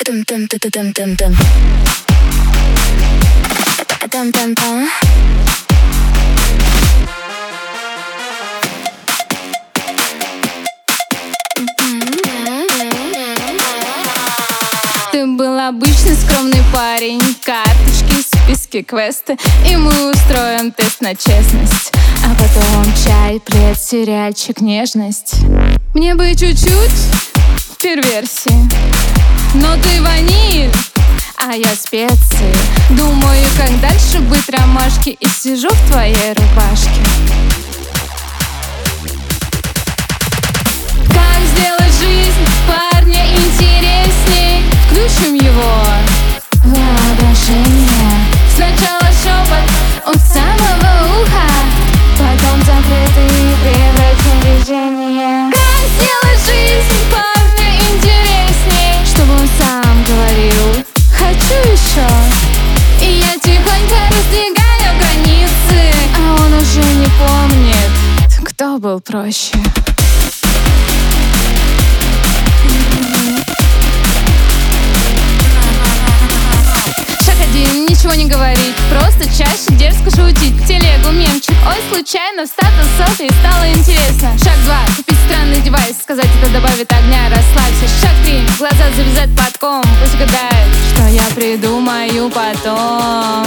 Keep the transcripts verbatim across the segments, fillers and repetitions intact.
Тым-тым-тым-тым-тым-тым. Тым-тым-тым. Ты был обычный скромный парень, карточки, списки, квесты, и мы устроим тест на честность. А потом чай, плед, сериальчик, нежность. Мне бы чуть-чуть перверсии, но ты ваниль, а я специи. Думаю, как дальше быть ромашки, и сижу в твоей рубашке. Как сделать жизнь парня интересней? Включим его воображение. Сначала шепот от самого уха, потом закрытый превратим движение. Как сделать жизнь парня интересней? Чтобы он сам говорил: хочу еще. И я тихонько раздвигаю границы, а он уже не помнит, кто был проще. Ничего не говорить, просто чаще дерзко шутить. Телегу, мемчик, ой, случайно, статус селфи, стало интересно. Шаг два, купить странный девайс, сказать это добавит огня, расслабься. Шаг три, глаза завязать платком, пусть гадает, что я придумаю потом.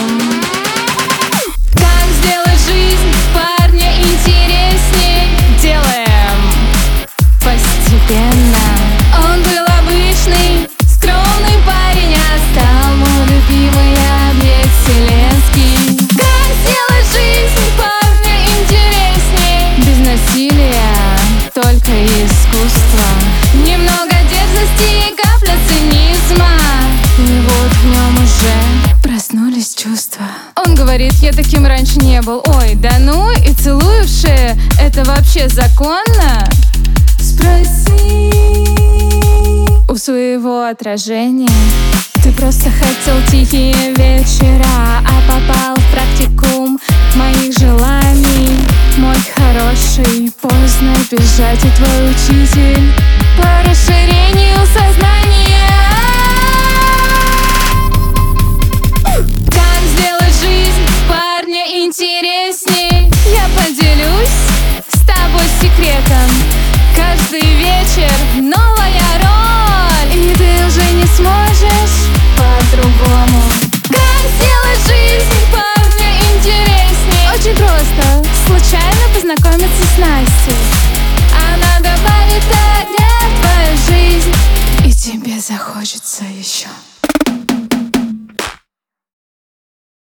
Как сделать жизнь парня интересней? Делаем постепенно. Он был обычный, скромный парень, а стал мой любимый объект вселенский. Как сделать жизнь парня интересней? Без насилия, только искусство. Немного дерзости и капля цинизма, и вот в нем уже проснулись чувства. Он говорит: я таким раньше не был. Ой, да ну, и целую в шею. Это вообще законно? Спроси у своего отражения. Ты просто хотел тихие вечера, а попал в практикум моих желаний. Мой хороший, поздно бежать, и твой учитель по расширению сознания. Как сделать жизнь парня интересней? Я поделюсь с тобой секретом. Каждый вечер новая роль, и ты уже не сможешь по-другому. Как сделать жизнь парня интересней? Очень просто, случайно познакомиться с Настей. Она добавит огня в твою жизнь, и тебе захочется еще.